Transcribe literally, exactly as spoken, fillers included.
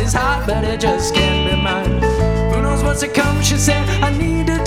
is hot, but it just can't be mine. Who knows what's to come, she said, I need to